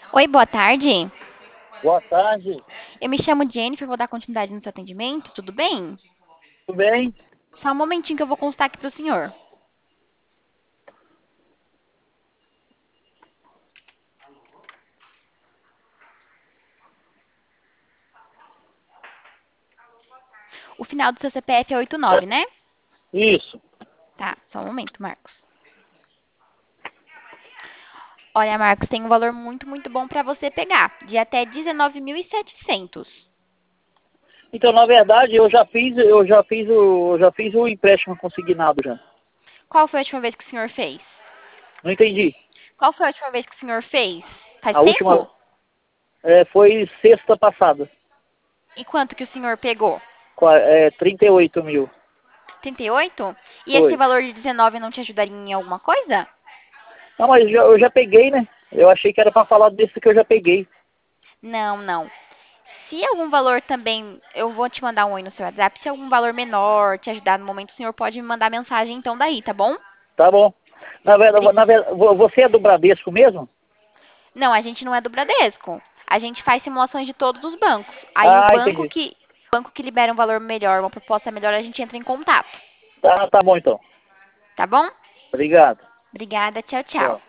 Oi, boa tarde. Boa tarde, Eu me chamo Jennifer, vou dar continuidade no seu atendimento, tudo bem? tudo bem? Só um momentinho que eu vou constar aqui para o senhor. O final do seu CPF é 89, né? Isso. Tá, só um momento, Marcos. Olha, Marcos, tem um valor muito bom para você pegar, de até 19.700. Então, na verdade, eu já fiz o empréstimo consignado já. Qual foi a última vez que o senhor fez? Não entendi. Qual foi a última vez que o senhor fez? Faz A última tempo? foi sexta passada, E quanto que o senhor pegou? 38 mil. 38? E esse Foi. valor de 19 não te ajudaria em alguma coisa? Não, mas eu já peguei, né? Eu achei que era para falar desse que eu já peguei. Não. Se algum valor também, eu vou te mandar um oi no seu WhatsApp. Se algum valor menor te ajudar no momento, o senhor pode me mandar mensagem então daí, tá bom? Tá bom. Bri- Você é do Bradesco mesmo? Não, a gente não é do Bradesco. A gente faz simulações de todos os bancos. Aí Ah, entendi. o banco que libera um valor melhor, uma proposta melhor, a gente entra em contato, Tá bom então. tá bom? Obrigado. Obrigada, tchau, tchau. Tchau.